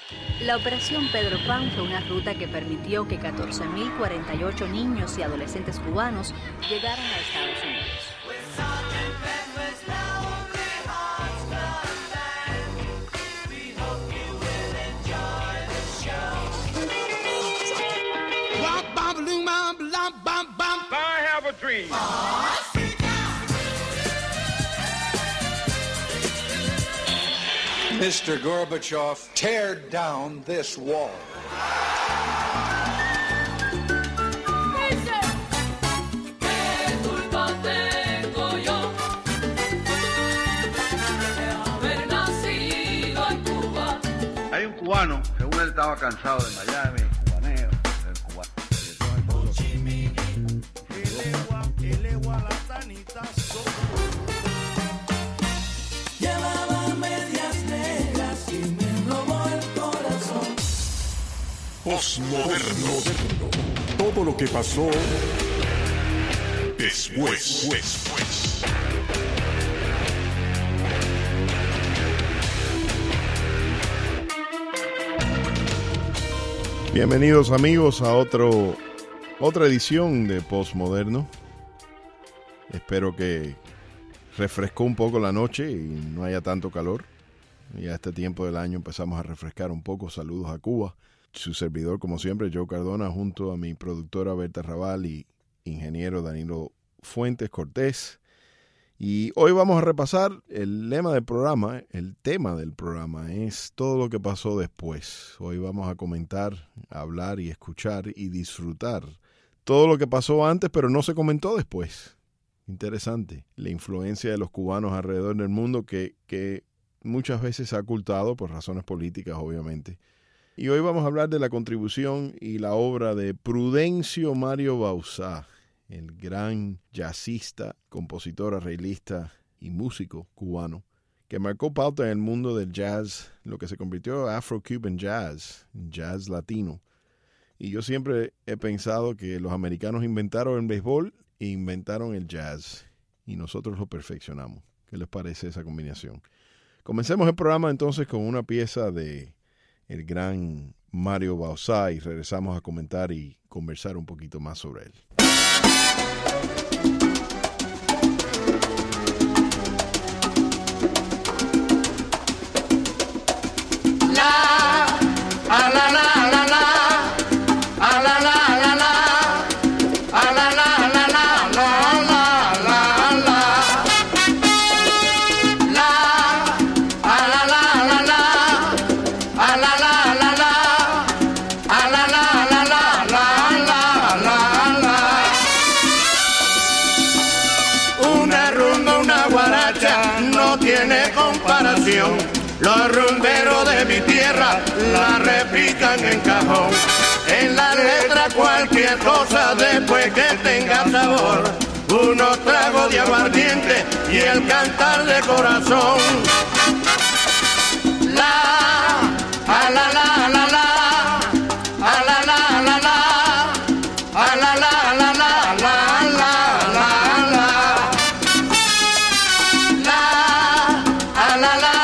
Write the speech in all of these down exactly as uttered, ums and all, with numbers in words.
La Operación Pedro Pan fue una ruta que permitió que catorce mil cuarenta y ocho niños y adolescentes cubanos llegaran a Estados Unidos. I have a dream. Mister Gorbachev, tear down this wall. Hay un cubano, según él estaba cansado de Miami, cubaneo, del cubano. Llevaba medias negras y me robó el corazón. Postmoderno. Todo lo que pasó después. después. Bienvenidos amigos a otro, otra edición de Postmoderno. Espero que refrescó un poco la noche y no haya tanto calor. Ya a este tiempo del año empezamos a refrescar un poco. Saludos a Cuba. Su servidor, como siempre, Joe Cardona, junto a mi productora Berta Raval y ingeniero Danilo Fuentes Cortés. Y hoy vamos a repasar el lema del programa, el tema del programa es todo lo que pasó después. Hoy vamos a comentar, hablar y escuchar y disfrutar todo lo que pasó antes, pero no se comentó después. Interesante, la influencia de los cubanos alrededor del mundo que, que muchas veces se ha ocultado por razones políticas, obviamente. Y hoy vamos a hablar de la contribución y la obra de Prudencio Mario Bauzá, el gran jazzista, compositor, arreglista y músico cubano, que marcó pauta en el mundo del jazz, lo que se convirtió en Afro-Cuban Jazz, jazz latino. Y yo siempre he pensado que los americanos inventaron el béisbol e inventaron el jazz, y nosotros lo perfeccionamos. ¿Qué les parece esa combinación? Comencemos el programa entonces con una pieza de el gran Mario Bauzá y regresamos a comentar y conversar un poquito más sobre él. Los rumberos de mi tierra la repican en cajón. En la letra cualquier cosa después que tenga sabor. Unos tragos de aguardiente y el cantar de corazón. La, a la la la la, a la la la la, a la la la la la la la la. La, a la la.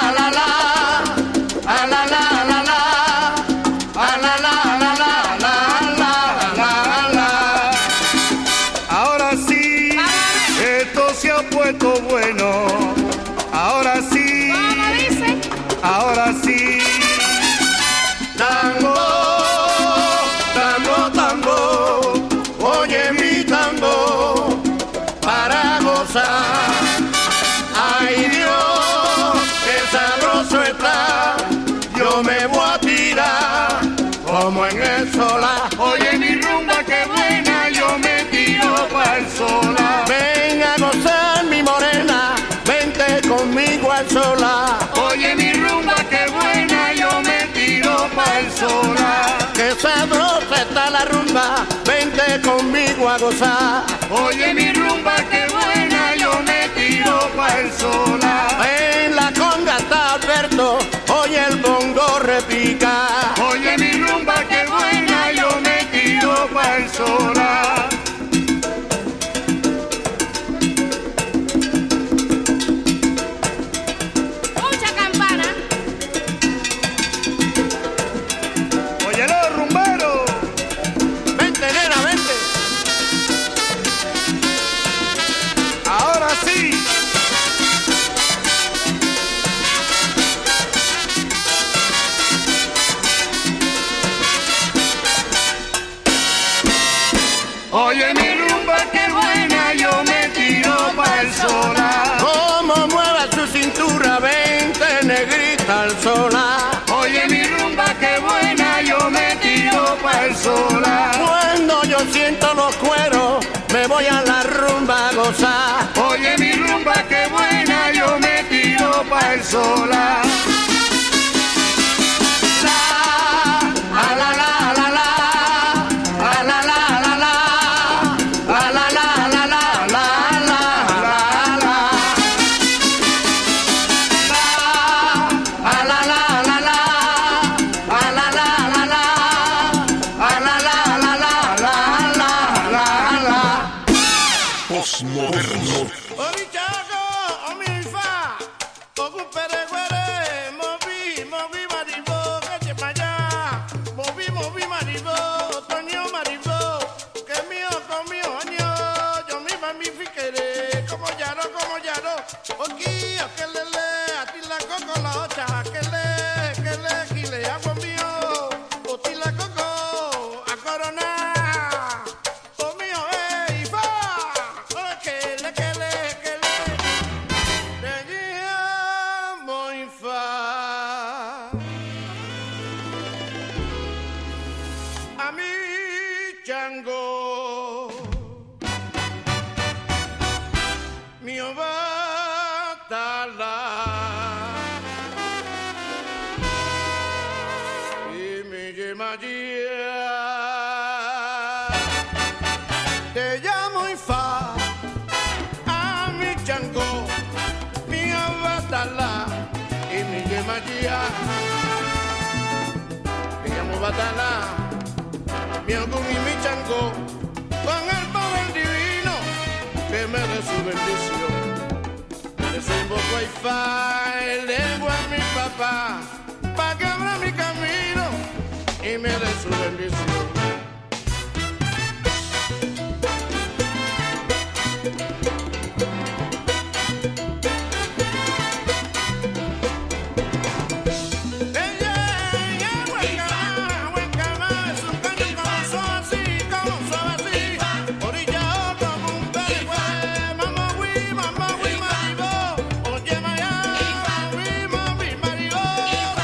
Bueno, ahora sí, ahora sí, tango, tango, tango, oye mi tango, para gozar, ay Dios, qué sabroso está, yo me voy a tirar, como en el solar, oye mi rumba que buena, yo me tiro para el solar, ven a gozar mi morena, vente conmigo al solar. Oye mi rumba que buena, yo me tiro pa' el solar. Que sabrosa está la rumba, vente conmigo a gozar. Oye mi rumba que buena, yo me tiro pa' el solar. En la conga está Alberto, oye el bongo repica. Oye mi rumba que buena, yo me tiro pa' el solar. caer sola. Batala, mi Ogún y mi Changó, con el poder divino que me dé su bendición. Les invoco a Ifá, el lengua a mi papá, pa' que abra mi camino y me dé su bendición. Maribo,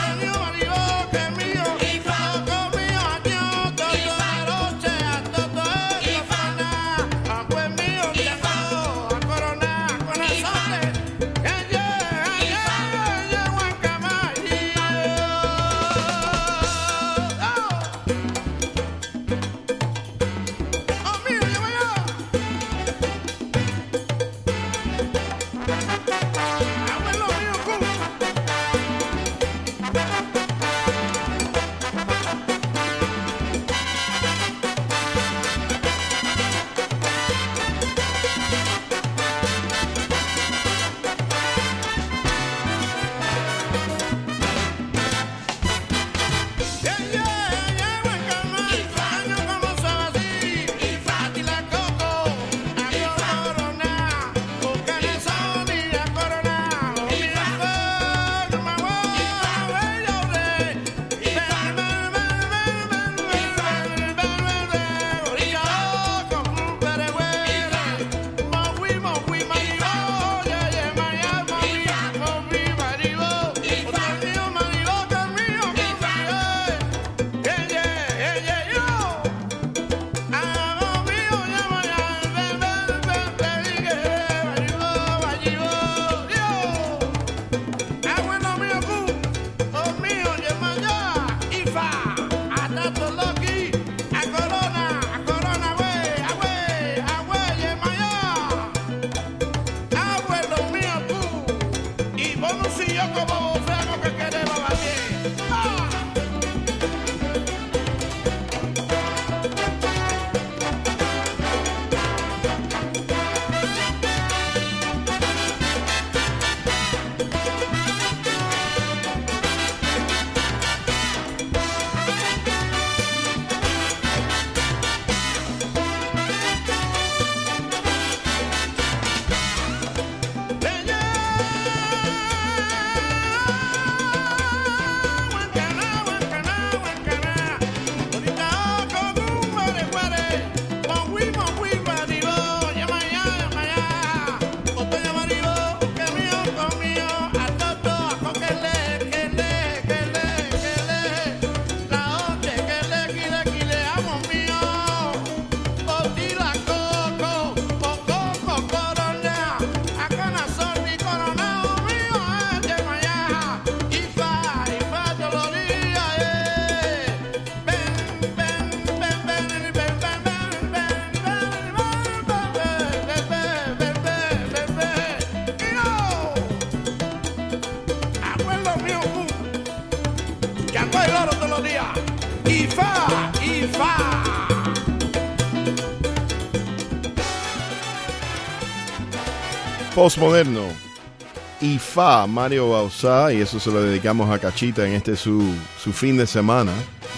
bailar todos los días. Y fa, y fa. Postmoderno. Y fa, Mario Bauzá, y eso se lo dedicamos a Cachita en este su, su fin de semana.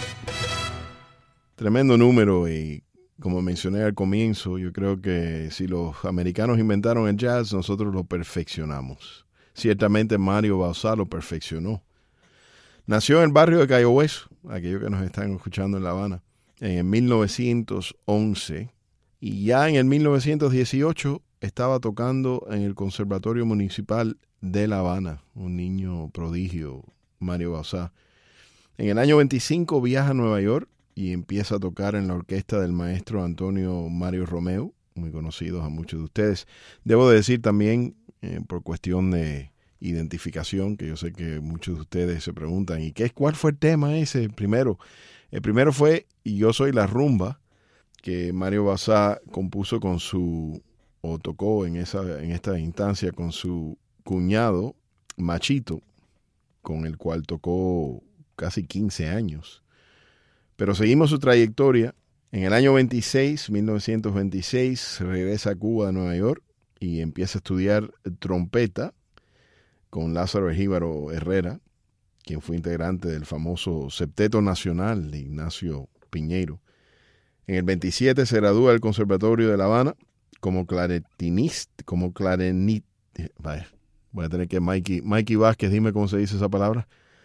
Tremendo número, y como mencioné al comienzo, yo creo que si los americanos inventaron el jazz, nosotros lo perfeccionamos. Ciertamente Mario Bauzá lo perfeccionó. Nació en el barrio de Cayo Hueso, aquellos que nos están escuchando en La Habana, en mil novecientos once, y ya en el mil novecientos dieciocho estaba tocando en el Conservatorio Municipal de La Habana, un niño prodigio, Mario Bauzá. En el año veinticinco viaja a Nueva York y empieza a tocar en la orquesta del maestro Antonio Mario Romeo, muy conocidos a muchos de ustedes. Debo de decir también, eh, por cuestión de identificación, que yo sé que muchos de ustedes se preguntan, ¿y qué, cuál fue el tema ese? Primero, el primero fue Y yo soy la rumba, que Mario Bauzá compuso con su, o tocó en, esa, en esta instancia con su cuñado Machito, con el cual tocó casi quince años. Pero seguimos su trayectoria. En el año veintiséis, mil novecientos veintiséis, regresa a Cuba, a Nueva York, y empieza a estudiar trompeta con Lázaro Ejíbaro Herrera, quien fue integrante del famoso Septeto Nacional de Ignacio Piñeiro. En el veintisiete se gradúa del Conservatorio de La Habana como clarinetista, como clarinit, vaya, voy a tener que Mikey, Mikey Vázquez, dime cómo se dice esa palabra.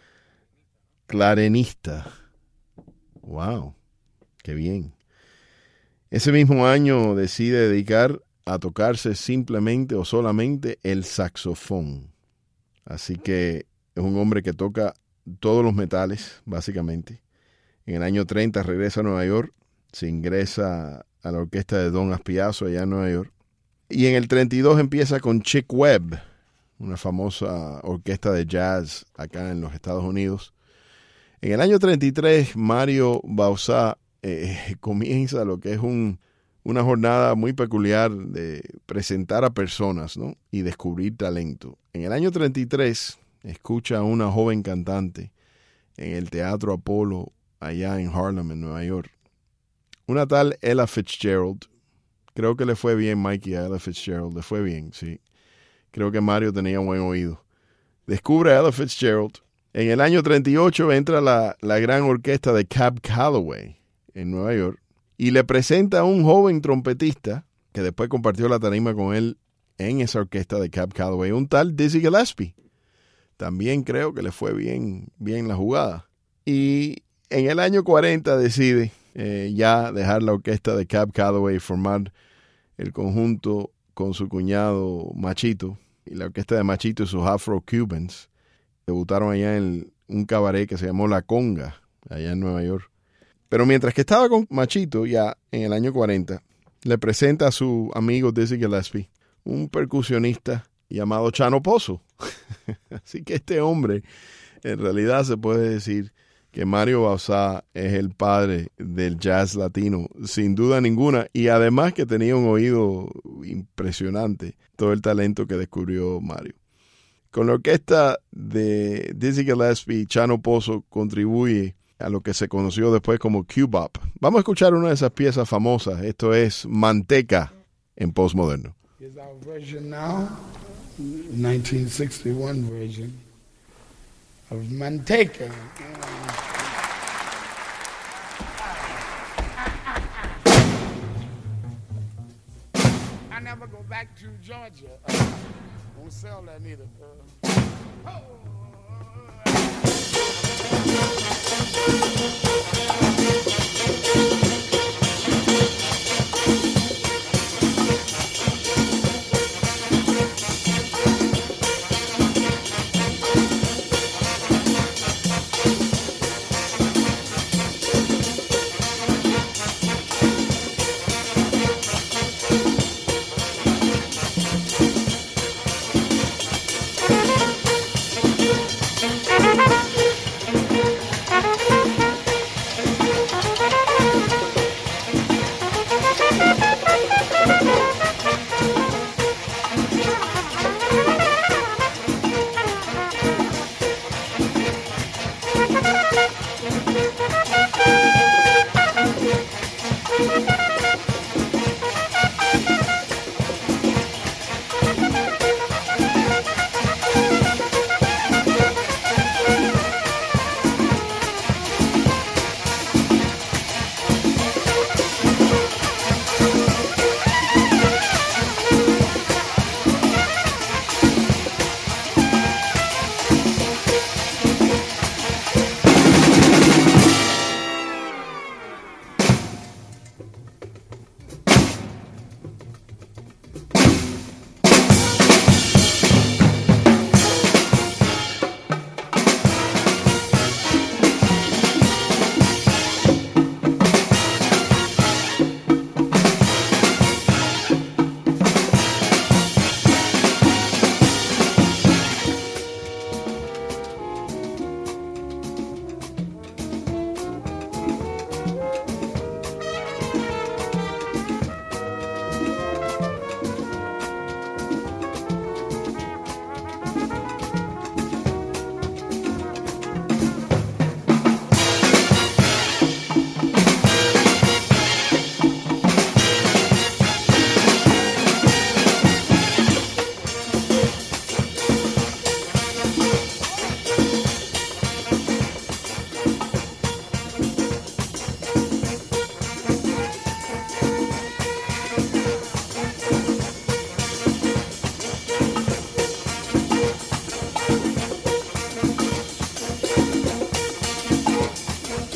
Clarinista. Wow, qué bien. Ese mismo año decide dedicar a tocarse simplemente o solamente el saxofón. Así que es un hombre que toca todos los metales, básicamente. En el año treinta regresa a Nueva York, se ingresa a la orquesta de Don Aspiazo allá en Nueva York. Y en el treinta y dos empieza con Chick Webb, una famosa orquesta de jazz acá en los Estados Unidos. En el año treinta y tres, Mario Bauzá eh, comienza lo que es un, una jornada muy peculiar de presentar a personas, ¿no? Y descubrir talento. En el año treinta y tres, escucha a una joven cantante en el Teatro Apolo, allá en Harlem, en Nueva York. Una tal Ella Fitzgerald. Creo que le fue bien, Mikey, a Ella Fitzgerald. Le fue bien, sí. Creo que Mario tenía buen oído. Descubre a Ella Fitzgerald. En el año treinta y ocho entra la, la gran orquesta de Cab Calloway en Nueva York y le presenta a un joven trompetista que después compartió la tarima con él en esa orquesta de Cab Calloway, un tal Dizzy Gillespie. También creo que le fue bien, bien la jugada. Y en el año cuarenta decide eh, ya dejar la orquesta de Cab Calloway y formar el conjunto con su cuñado Machito. Y la orquesta de Machito y sus Afro-Cubans debutaron allá en un cabaret que se llamó La Conga, allá en Nueva York. Pero mientras que estaba con Machito, ya en el año cuarenta, le presenta a su amigo Dizzy Gillespie un percusionista llamado Chano Pozo. Así que este hombre, en realidad se puede decir que Mario Bauzá es el padre del jazz latino, sin duda ninguna, y además que tenía un oído impresionante, todo el talento que descubrió Mario. Con la orquesta de Dizzy Gillespie, Chano Pozo contribuye a lo que se conoció después como Cubop. Vamos a escuchar una de esas piezas famosas. Esto es Manteca en Postmoderno. Here's our version now, nineteen sixty-one version of Manteca. I never go back to Georgia. Uh, won't sell that neither. Uh, oh.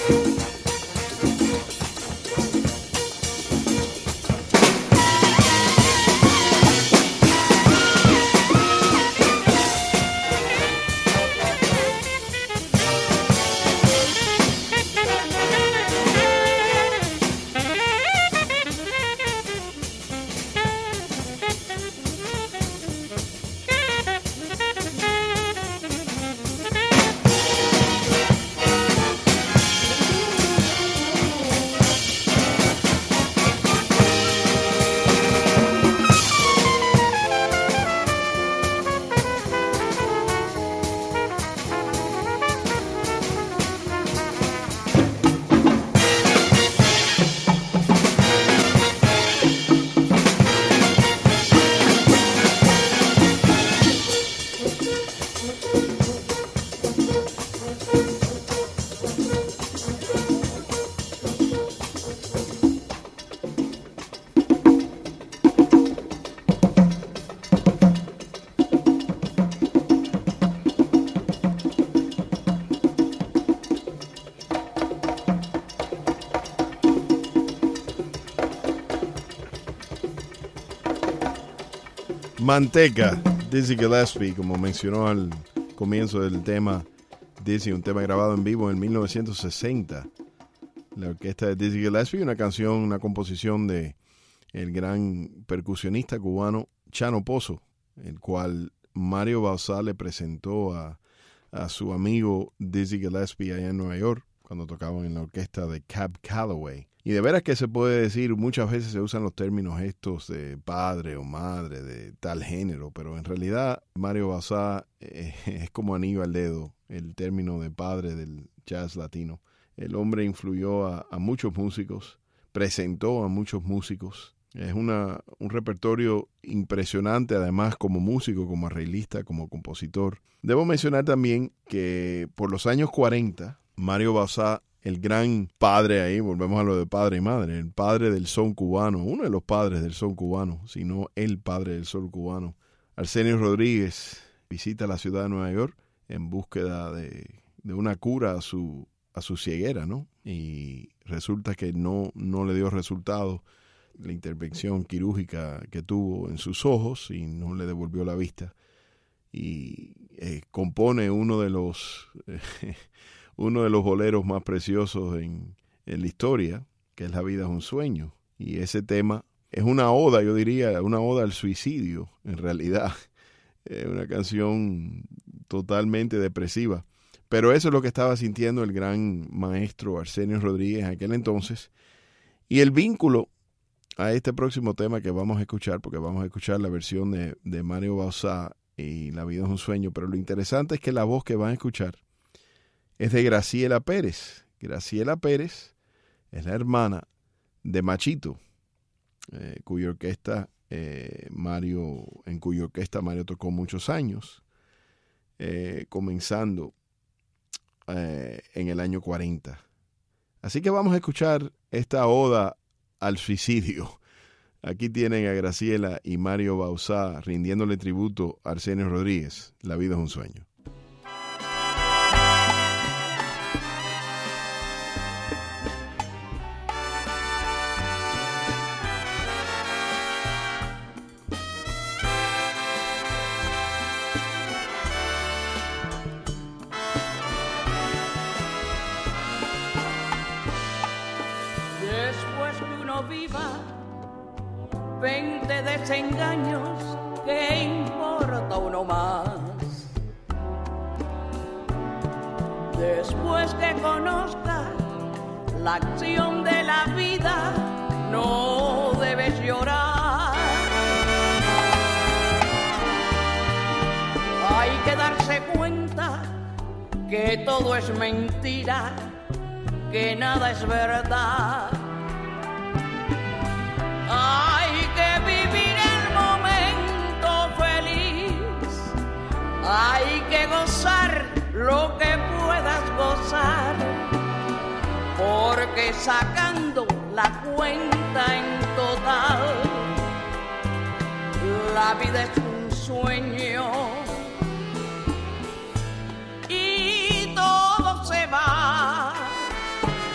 Manteca, Dizzy Gillespie, como mencionó al comienzo del tema, Dizzy, un tema grabado en vivo en mil novecientos sesenta. La orquesta de Dizzy Gillespie, una canción, una composición de el gran percusionista cubano Chano Pozo, el cual Mario Bauzá le presentó a, a su amigo Dizzy Gillespie allá en Nueva York, cuando tocaban en la orquesta de Cab Calloway. Y de veras que se puede decir, muchas veces se usan los términos estos de padre o madre de tal género, pero en realidad Mario Bauzá eh, es como anillo al dedo, el término de padre del jazz latino. El hombre influyó a, a muchos músicos, presentó a muchos músicos. Es una, un repertorio impresionante, además como músico, como arreglista, como compositor. Debo mencionar también que por los años cuarenta, Mario Bauzá, el gran padre ahí, volvemos a lo de padre y madre, el padre del son cubano, uno de los padres del son cubano, sino el padre del son cubano, Arsenio Rodríguez, visita la ciudad de Nueva York en búsqueda de, de una cura a su, a su ceguera, ¿no? Y resulta que no, no le dio resultado la intervención quirúrgica que tuvo en sus ojos y no le devolvió la vista. Y eh, compone uno de los... Eh, uno de los boleros más preciosos en, en la historia, que es La vida es un sueño. Y ese tema es una oda, yo diría, una oda al suicidio, en realidad. Es una canción totalmente depresiva. Pero eso es lo que estaba sintiendo el gran maestro Arsenio Rodríguez en aquel entonces. Y el vínculo a este próximo tema que vamos a escuchar, porque vamos a escuchar la versión de, de Mario Bauzá y La vida es un sueño, pero lo interesante es que la voz que van a escuchar es de Graciela Pérez. Graciela Pérez es la hermana de Machito, eh, cuya orquesta eh, Mario, en cuya orquesta Mario tocó muchos años, eh, comenzando eh, en el año cuarenta. Así que vamos a escuchar esta oda al suicidio. Aquí tienen a Graciela y Mario Bauzá rindiéndole tributo a Arsenio Rodríguez. La vida es un sueño. Veinte desengaños, ¿qué importa uno más? Después que conozca la acción de la vida, no debes llorar. Hay que darse cuenta que todo es mentira, que nada es verdad. Hay que vivir el momento feliz, hay que gozar lo que puedas gozar, porque sacando la cuenta en total, la vida es un sueño y todo se va.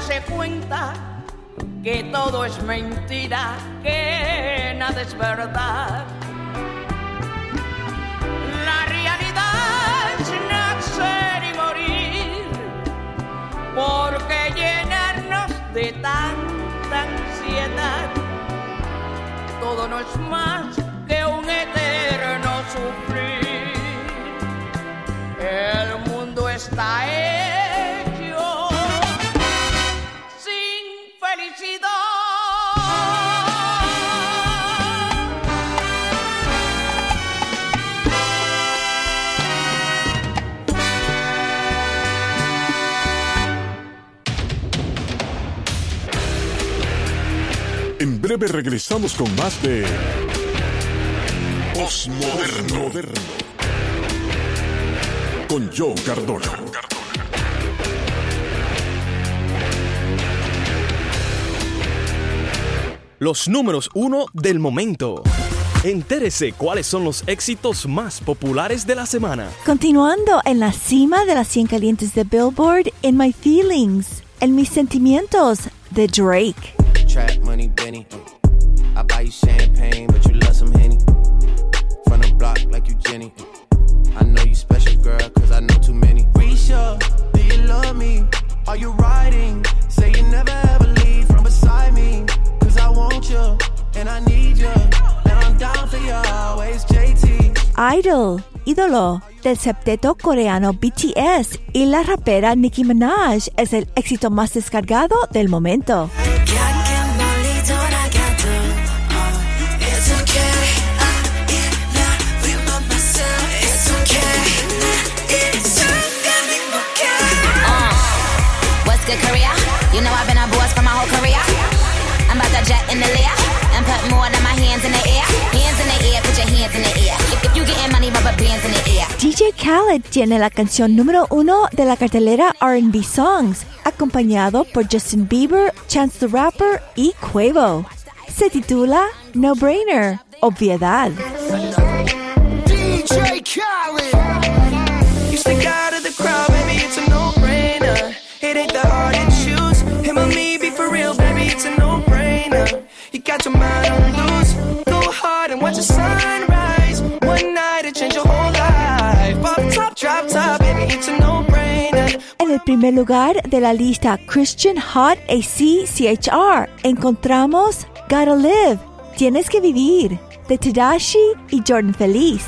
darse cuenta que todo es mentira, que nada es verdad. La realidad es nacer y morir, porque llenarnos de tanta ansiedad, todo no es más que un eterno sufrir. El mundo está hecho sin felicidad. En breve regresamos con más de Postmoderno, Postmoderno. Con Joe Cardona. Los números uno del momento. Entérese cuáles son los éxitos más populares de la semana. Continuando en la cima de las cien calientes de Billboard, In My Feelings, En Mis Sentimientos, de Drake. Trap money, Benny. I buy you champagne, but you love some Henny. From the block like you Jenny. I know you special, girl, cause I know too many. Risha, do you love me? Are you riding? Say you never ever leave from beside me. Cause I want you, and I need you. And I'm down for you always, J T. Idol, ídolo, del septeto coreano B T S y la rapera Nicki Minaj es el éxito más descargado del momento. Korea, you know I've been a boss for my whole career. I'm about to jet in the layer and put more than my hands in the air. Hands in the air, put your hands in the air. If, if you getting money, rubber bands in the air. D J Khaled tiene la canción número uno de la cartelera R and B Songs, acompañado por Justin Bieber, Chance the Rapper y Quavo. Se titula No Brainer, Obviedad. D J Khaled, you stick out of the crowd, baby, it's a no-brainer. It ain't that hard to choose. Him or me, be for real, baby, it's a no-brainer. You got your mind on loose. Go hard and watch the sunrise. One night to change your whole life. Pop top, drop top, baby, it's a no-brainer. En el primer lugar de la lista Christian Hot A C C H R encontramos Gotta Live, Tienes que Vivir, de Tedashii y Jordan Feliz.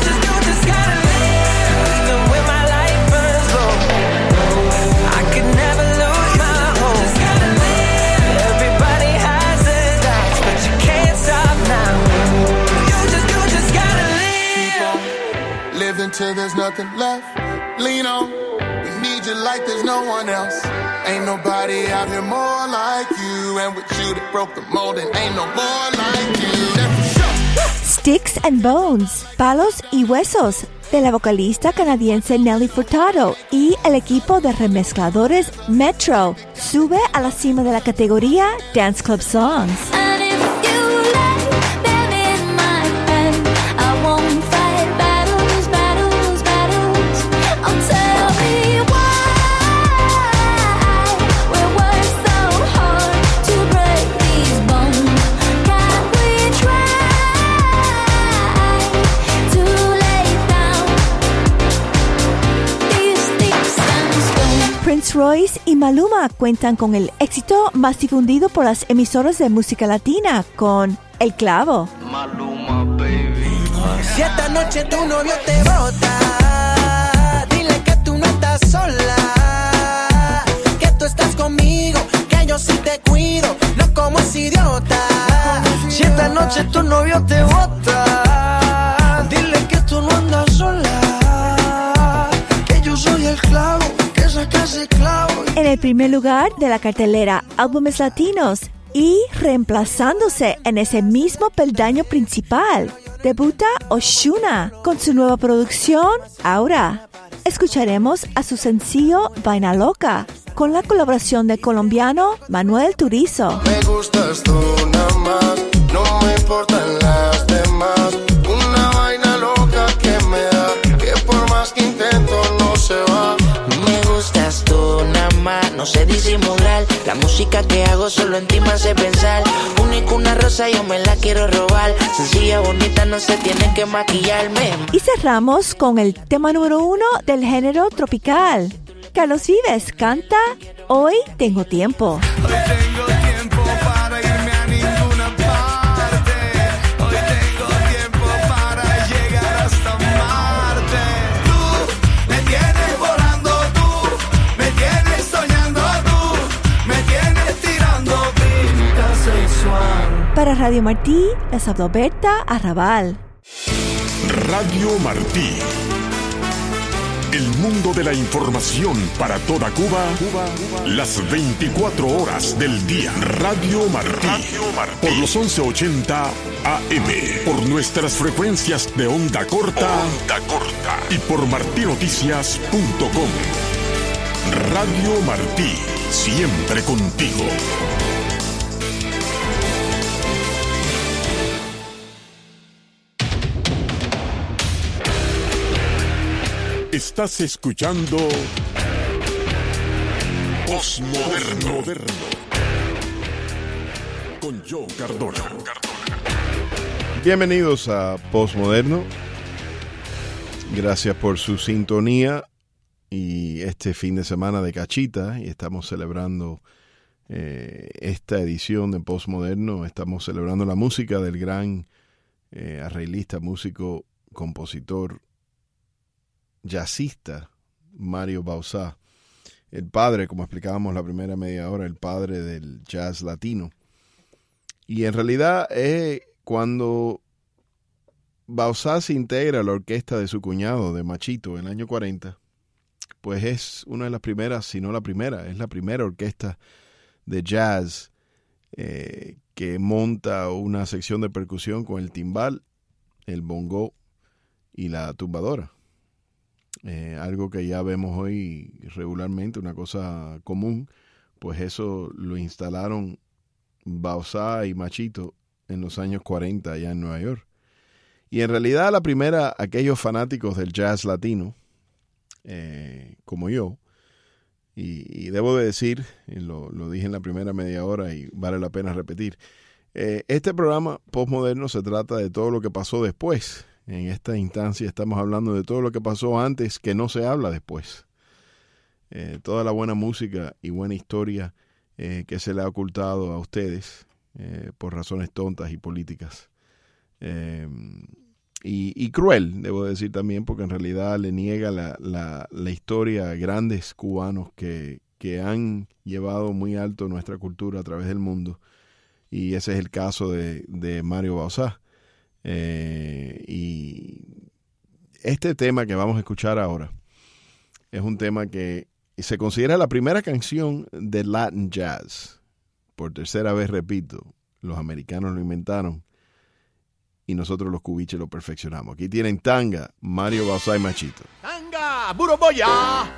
Till there's nothing left, lean on. We need you like there's no one else. Ain't nobody out here more like you. And with you that broke the mold, and ain't no more like you. That's for sure. Sticks and Bones, Palos y Huesos, de la vocalista canadiense Nelly Furtado y el equipo de remezcladores Metro, sube a la cima de la categoría Dance Club Songs. Prince Royce y Maluma cuentan con el éxito más difundido por las emisoras de música latina con El Clavo. Maluma, baby. Si esta noche tu novio te bota, dile que tú no estás sola, que tú estás conmigo, que yo sí te cuido, no como ese idiota. Si esta noche tu novio te bota, dile que tú no andas sola, que yo soy el clavo. En el primer lugar de la cartelera Álbumes Latinos y reemplazándose en ese mismo peldaño principal, debuta Ozuna con su nueva producción Aura. Escucharemos a su sencillo Vaina Loca con la colaboración del colombiano Manuel Turizo. Me gustas tú nada más, no me importan las demás. Una vaina loca que me da, que por más que intento no se va. Me gustas tú nada más, no sé disimular. La música que hago solo en ti me hace pensar. Única una rosa, yo me la quiero robar. Sencilla, bonita, no se tiene que maquillarme. Y cerramos con el tema número uno del género tropical. Carlos Vives canta Hoy tengo tiempo. Hoy tengo tiempo para irme a ninguna parte. Hoy tengo tiempo para llegar hasta Marte. Tú me tienes volando, tú me tienes soñando, tú me tienes tirando pinta sexual. Para Radio Martí, les habló Berta Arrabal. Radio Martí. El mundo de la información para toda Cuba, Cuba, Cuba, las veinticuatro horas del día. Radio Martí, Radio Martí. Por los once ochenta A M, por nuestras frecuencias de onda corta, onda corta y por martí noticias punto com. Radio Martí, siempre contigo. Estás escuchando Postmoderno con Joe Cardona. Bienvenidos a Postmoderno. Gracias por su sintonía y este fin de semana de cachita. Y estamos celebrando eh, esta edición de Postmoderno. Estamos celebrando la música del gran eh, arreglista, músico, compositor, jazzista Mario Bauzá, el padre, como explicábamos la primera media hora, el padre del jazz latino. Y en realidad es cuando Bauzá se integra a la orquesta de su cuñado, de Machito, en el año cuarenta, pues es una de las primeras, si no la primera, es la primera orquesta de jazz eh, que monta una sección de percusión con el timbal, el bongó y la tumbadora. Eh, algo que ya vemos hoy regularmente, una cosa común, pues eso lo instalaron Bauzá y Machito en los años cuarenta allá en Nueva York. Y en realidad la primera, aquellos fanáticos del jazz latino, eh, como yo, y, y debo de decir, y lo, lo dije en la primera media hora y vale la pena repetir, eh, este programa Postmoderno se trata de todo lo que pasó después. En esta instancia estamos hablando de todo lo que pasó antes que no se habla después. Eh, toda la buena música y buena historia eh, que se le ha ocultado a ustedes eh, por razones tontas y políticas. Eh, y, y cruel, debo decir también, porque en realidad le niega la, la, la historia a grandes cubanos que, que han llevado muy alto nuestra cultura a través del mundo. Y ese es el caso de, de Mario Bauzá. Eh, y este tema que vamos a escuchar ahora es un tema que se considera la primera canción de Latin Jazz. Por tercera vez, repito, los americanos lo inventaron y nosotros los cubiches lo perfeccionamos. Aquí tienen Tanga, Mario Bauzá y Machito. Tanga, puro boya.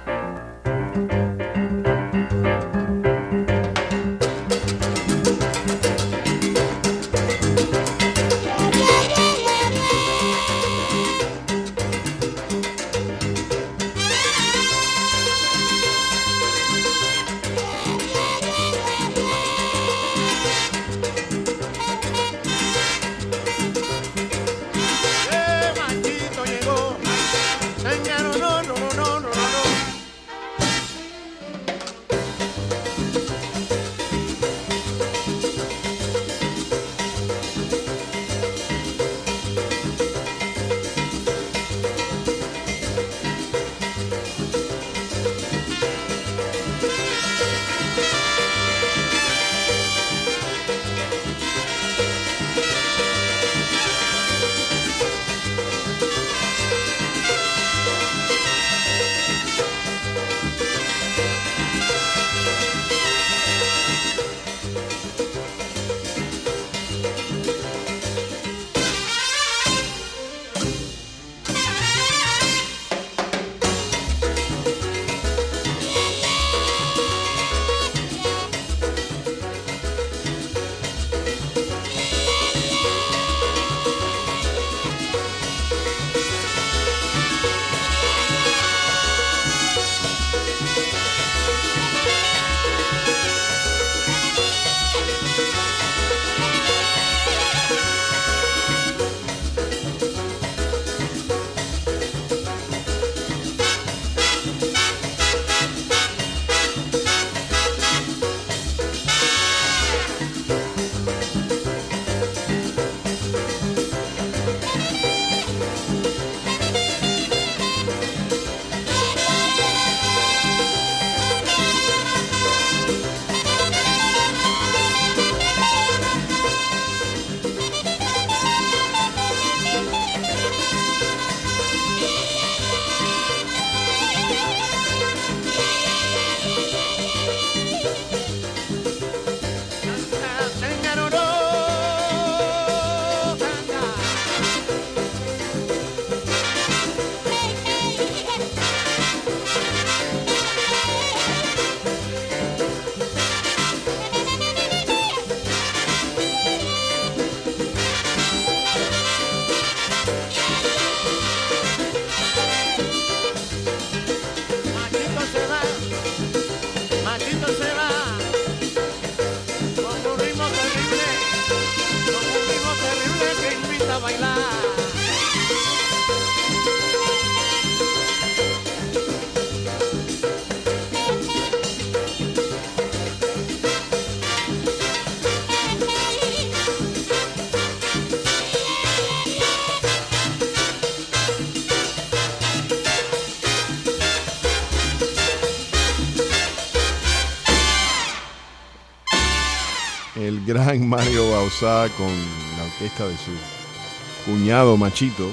El gran Mario Bauzá con la orquesta de su cuñado Machito.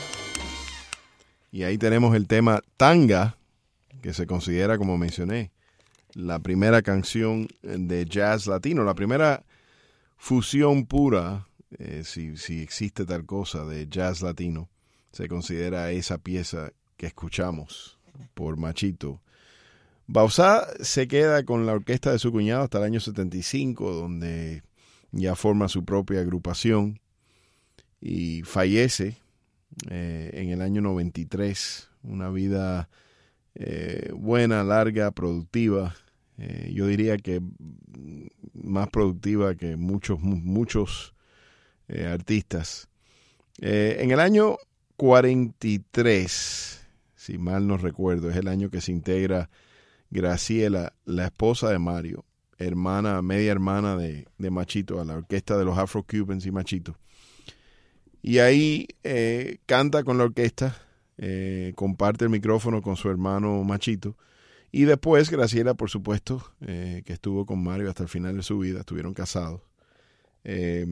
Y ahí tenemos el tema Tanga, que se considera, como mencioné, la primera canción de jazz latino, la primera fusión pura, eh, si, si existe tal cosa, de jazz latino. Se considera esa pieza que escuchamos por Machito. Bauzá se queda con la orquesta de su cuñado hasta el año setenta y cinco, donde ya forma su propia agrupación y fallece eh, en el año noventa y tres. Una vida eh, buena, larga, productiva. Eh, yo diría que más productiva que muchos, muchos eh, artistas. Eh, en el año cuarenta y tres, si mal no recuerdo, es el año que se integra Graciela, la esposa de Mario, hermana, media hermana de, de Machito, a la orquesta de los Afro-Cubans y Machito. Y ahí eh, canta con la orquesta, eh, comparte el micrófono con su hermano Machito. Y después Graciela, por supuesto, eh, que estuvo con Mario hasta el final de su vida, estuvieron casados. Eh,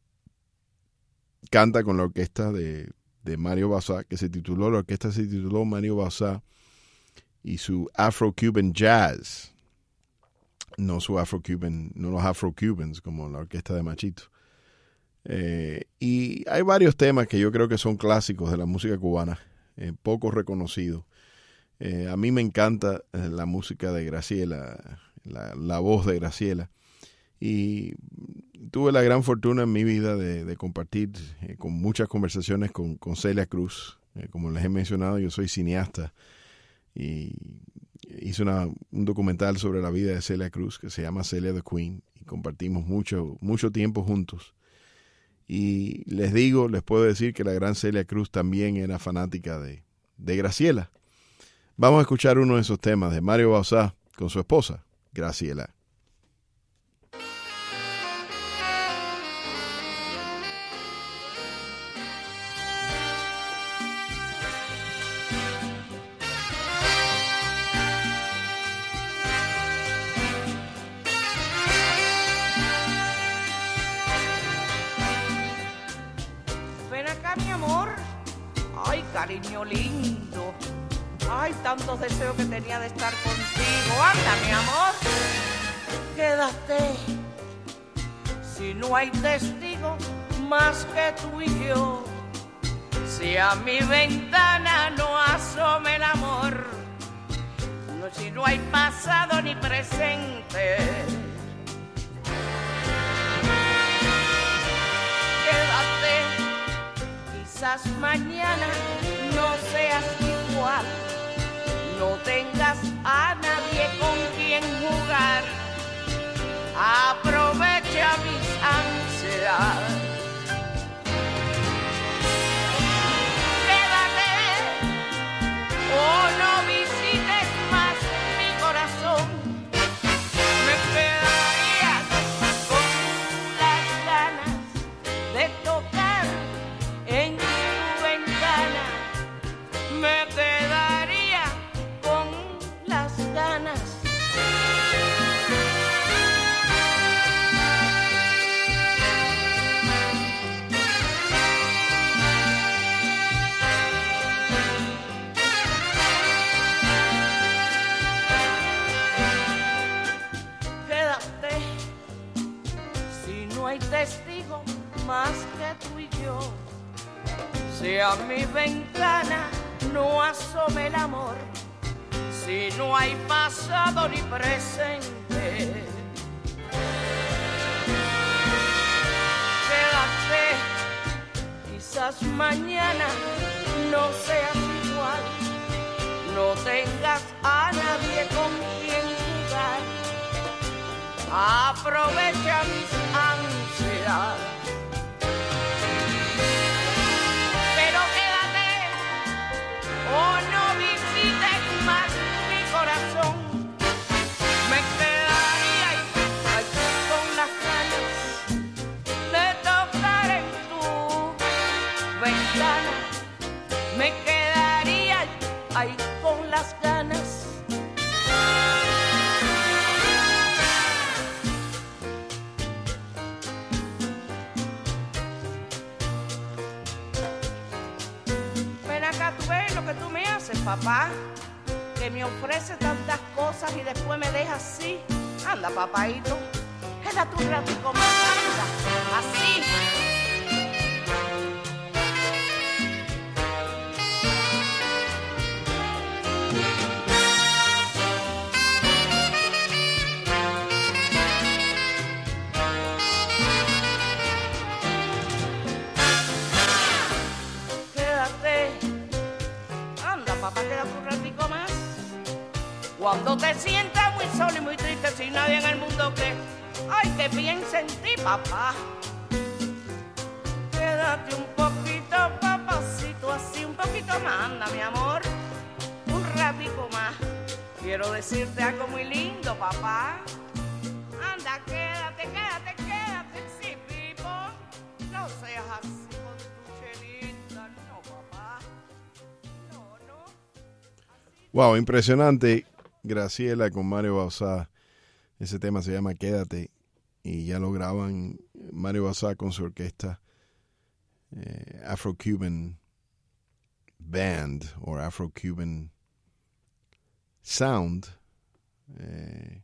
canta con la orquesta de, de Mario Bauzá, que se tituló, la orquesta se tituló Mario Bauzá y su Afro-Cuban Jazz, no su Afro-Cuban, no los Afro-Cubans como la orquesta de Machito. Eh, y hay varios temas que yo creo que son clásicos de la música cubana, eh, poco reconocidos. Eh, a mí me encanta eh, la música de Graciela, la, la voz de Graciela. Y tuve la gran fortuna en mi vida de, de compartir eh, con muchas conversaciones con, con Celia Cruz. Eh, como les he mencionado, yo soy cineasta y hice una, un documental sobre la vida de Celia Cruz que se llama Celia the Queen, y compartimos mucho, mucho tiempo juntos. Y les digo, les puedo decir que la gran Celia Cruz también era fanática de, de Graciela. Vamos a escuchar uno de esos temas de Mario Bauzá con su esposa, Graciela. Cariño lindo, ay, tantos deseos que tenía de estar contigo. Anda, mi amor, quédate. Si no hay testigo más que tú y yo, si a mi ventana no asome el amor, no, si no hay pasado ni presente, quédate. Quizás mañana no seas igual, no tengas a nadie con quien jugar. Aprovecha mis ansias. Quédate o no visites más mi corazón. Me quedaría con las ganas de tocar en tu ventana. Me quedaría con las ganas. Quédate, si no hay testigo más que tú y yo, si a mi ventana no asome el amor, si no hay pasado ni presente, quédate. Quizás mañana no seas igual, no tengas a nadie con quien jugar. Aprovecha mis ansias. ventana, me quedaría ahí con las ganas. Ven acá, tú ves lo que tú me haces, papá, que me ofrece tantas cosas y después me deja así. Anda, papaito, quédate un ratico más, anda, así. Quédate, anda, papá, quédate un ratico más. Cuando te sientas muy solo y muy triste sin nadie en el mundo que, ay, que piense en ti, papá. Quédate un poquito, papacito, así un poquito más, anda, mi amor. Un ratico más. Quiero decirte algo muy lindo, papá. Anda, quédate, quédate, quédate, sí, Pipo. No seas así con tu chelita, no, papá. No, no. Wow, impresionante. Graciela con Mario Bauzá. Ese tema se llama Quédate y ya lo graban Mario Bauzá con su orquesta eh, Afro-Cuban Band o Afro-Cuban Sound. Eh,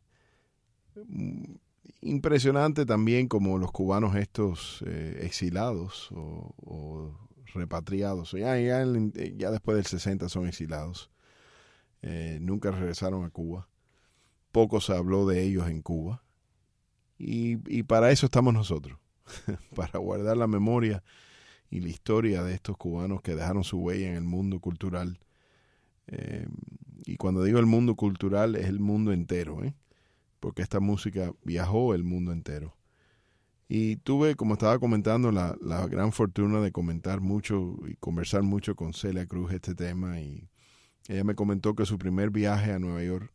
impresionante también como los cubanos estos eh, exilados o, o repatriados. Ya, ya, ya después del sesenta son exilados. Eh, nunca regresaron a Cuba. Poco se habló de ellos en Cuba. Y, y para eso estamos nosotros. Para guardar la memoria y la historia de estos cubanos que dejaron su huella en el mundo cultural. Eh, y cuando digo el mundo cultural es el mundo entero, ¿eh? Porque esta música viajó el mundo entero. Y tuve, como estaba comentando, la, la gran fortuna de comentar mucho y conversar mucho con Celia Cruz este tema. Y ella me comentó que su primer viaje a Nueva York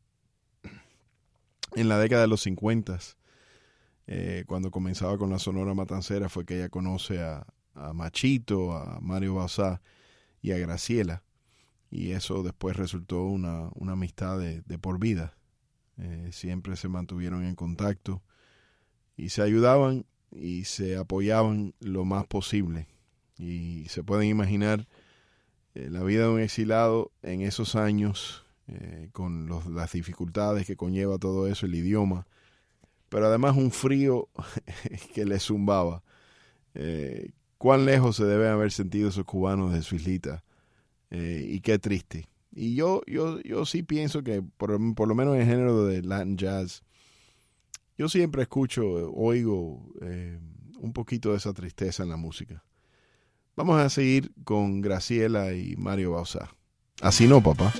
en la década de los cincuenta, eh, cuando comenzaba con la Sonora Matancera, fue que ella conoce a, a Machito, a Mario Bauzá y a Graciela. Y eso después resultó una, una amistad de, de por vida. Eh, siempre se mantuvieron en contacto y se ayudaban y se apoyaban lo más posible. Y se pueden imaginar eh, la vida de un exilado en esos años, eh, con los, las dificultades que conlleva todo eso, el idioma, pero además un frío que les zumbaba. Eh, cuán lejos se deben haber sentido esos cubanos de su islita, eh, y qué triste. Y yo, yo, yo sí pienso que, por, por lo menos en el género de Latin Jazz, yo siempre escucho, oigo eh, un poquito de esa tristeza en la música. Vamos a seguir con Graciela y Mario Bauzá. Así no, papá.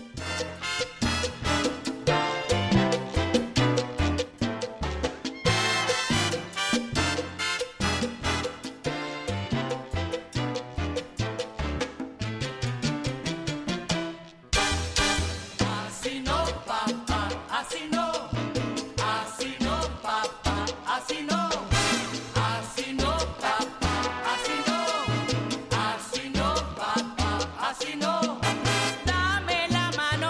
Dame la mano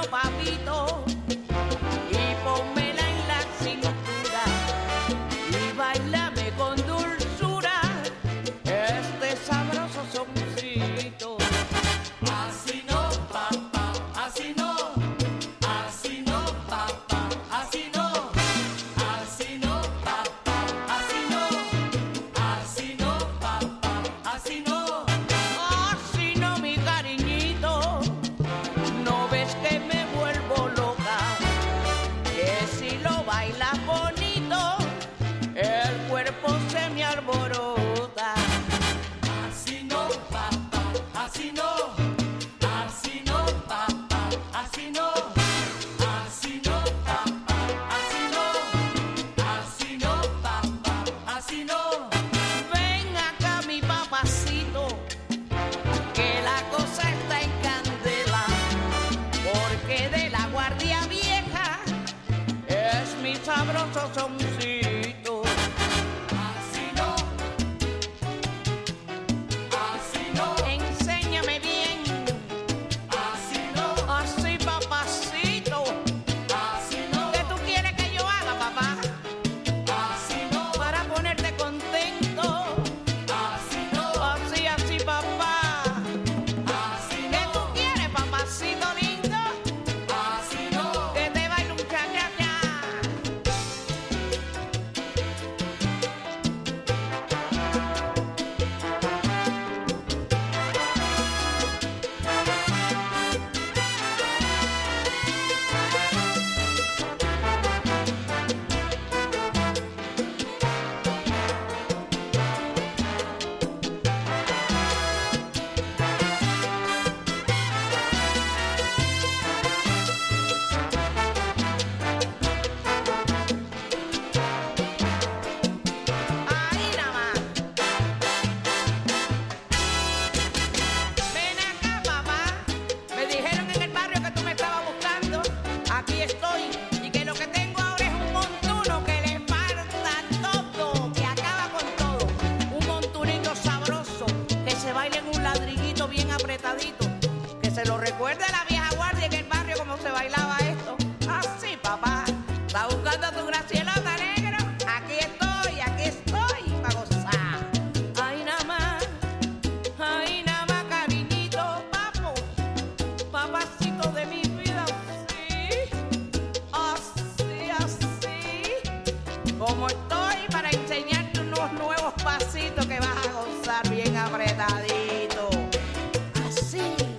apretadito. Que se lo recuerde a la vieja guardia en el barrio cómo se bailaba esto. Así, papá. ¿Está buscando a tu Gracielota, negro? Aquí estoy, aquí estoy para gozar. Ay, nada más, ay, nada más, cariñito, papo, papacito de mi vida, así, así, así, como estoy para enseñarte unos nuevos pasitos que vas a gozar bien apretadito. Así.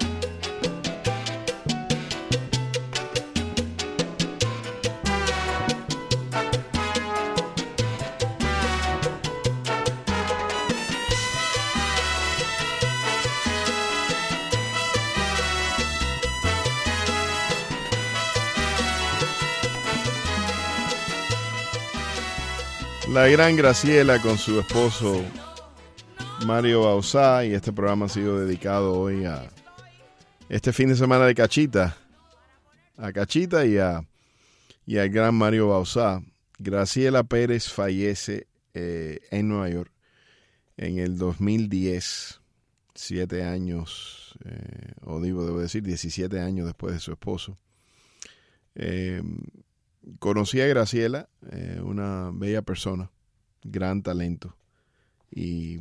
La gran Graciela con su esposo Mario Bauzá, y este programa ha sido dedicado hoy a este fin de semana de Cachita, a Cachita y a y al gran Mario Bauzá. Graciela Pérez fallece eh, en Nueva York en el dos mil diez, siete años, eh, o digo, debo decir, diecisiete años después de su esposo. Eh, Conocí a Graciela, eh, una bella persona, gran talento y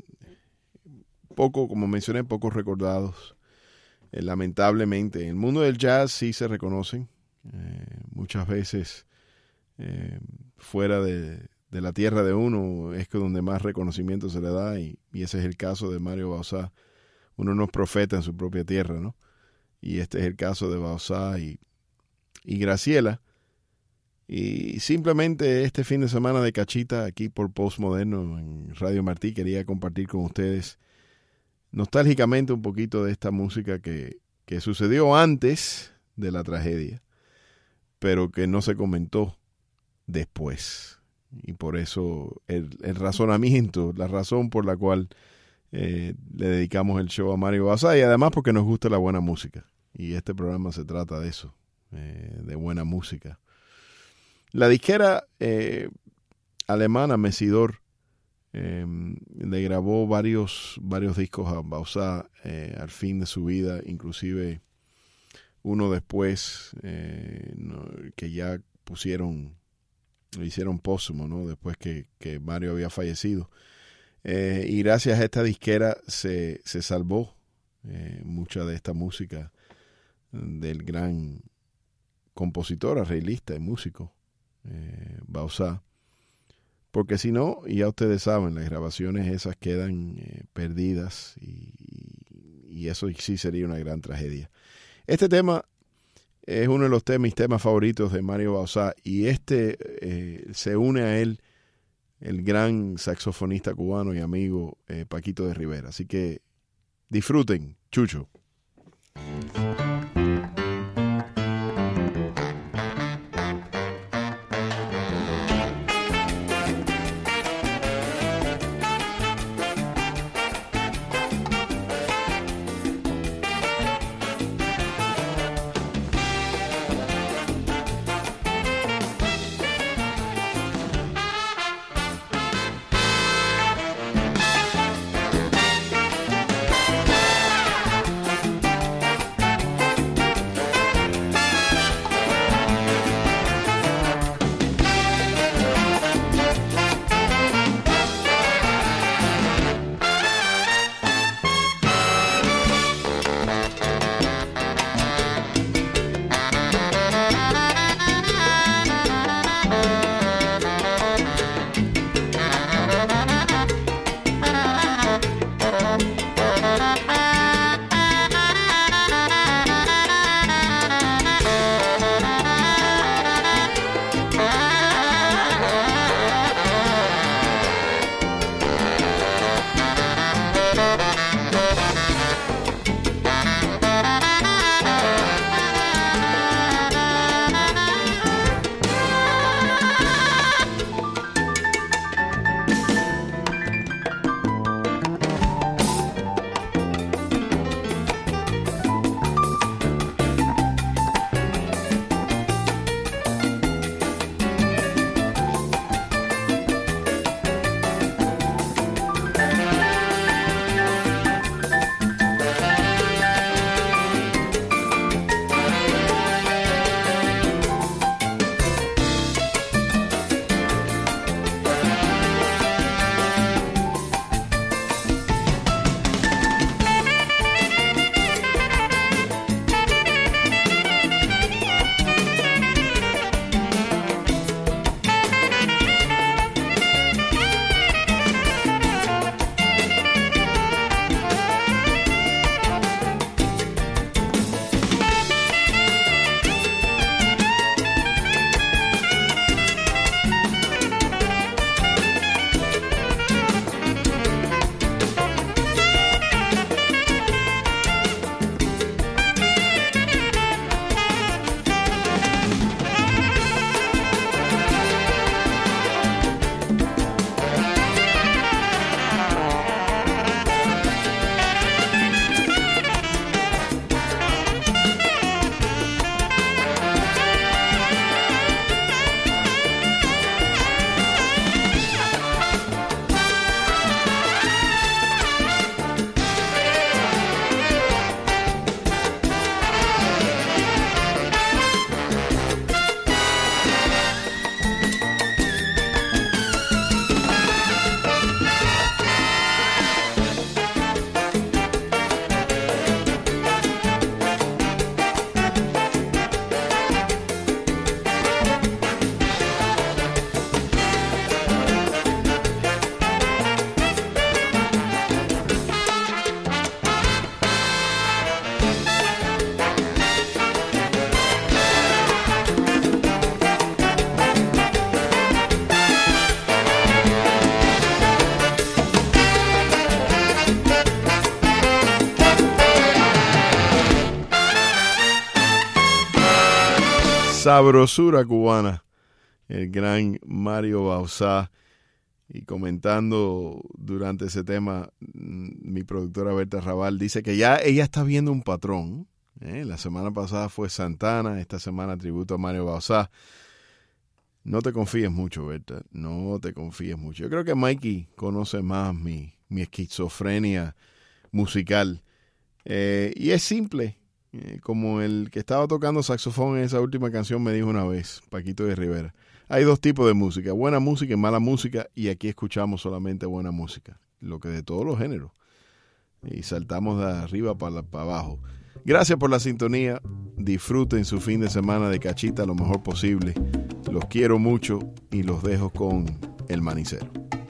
poco, como mencioné, pocos recordados. Eh, lamentablemente, en el mundo del jazz sí se reconocen, eh, muchas veces eh, fuera de, de la tierra de uno es que donde más reconocimiento se le da, y, y ese es el caso de Mario Bauzá. Uno no es profeta en su propia tierra, ¿no? Y este es el caso de Bauzá y, y Graciela. Y simplemente este fin de semana de Cachita aquí por Postmoderno en Radio Martí quería compartir con ustedes nostálgicamente un poquito de esta música que, que sucedió antes de la tragedia, pero que no se comentó después. Y por eso el, el razonamiento, la razón por la cual eh, le dedicamos el show a Mario Bauzá, y además porque nos gusta la buena música. Y este programa se trata de eso, eh, de buena música. La disquera eh, alemana Mesidor eh, le grabó varios, varios discos a Bauzá eh, al fin de su vida, inclusive uno después eh, no, que ya pusieron, lo hicieron póstumo, ¿no? Después que, que Mario había fallecido. Eh, y gracias a esta disquera se, se salvó eh, mucha de esta música del gran compositor, arreglista y músico. Eh, Bauzá, porque si no, ya ustedes saben, las grabaciones esas quedan eh, perdidas y, y eso sí sería una gran tragedia. Este tema es uno de los temas, mis temas favoritos de Mario Bauzá, y este eh, se une a él el gran saxofonista cubano y amigo eh, Paquito de Rivera, así que disfruten, Chucho. sabrosura cubana, el gran Mario Bauzá. Y comentando durante ese tema, mi productora Berta Raval dice que ya ella está viendo un patrón. ¿eh? La semana pasada fue Santana, esta semana tributo a Mario Bauzá. No te confíes mucho, Berta, no te confíes mucho. Yo creo que Mikey conoce más mi, mi esquizofrenia musical. Eh, y es simple, eh, como el que estaba tocando saxofón en esa última canción me dijo una vez, Paquito de Rivera. Hay dos tipos de música, buena música y mala música, y aquí escuchamos solamente buena música, lo que de todos los géneros. Y saltamos de arriba para, para abajo. Gracias por la sintonía, disfruten su fin de semana de cachita lo mejor posible. Los quiero mucho y los dejo con El Manicero.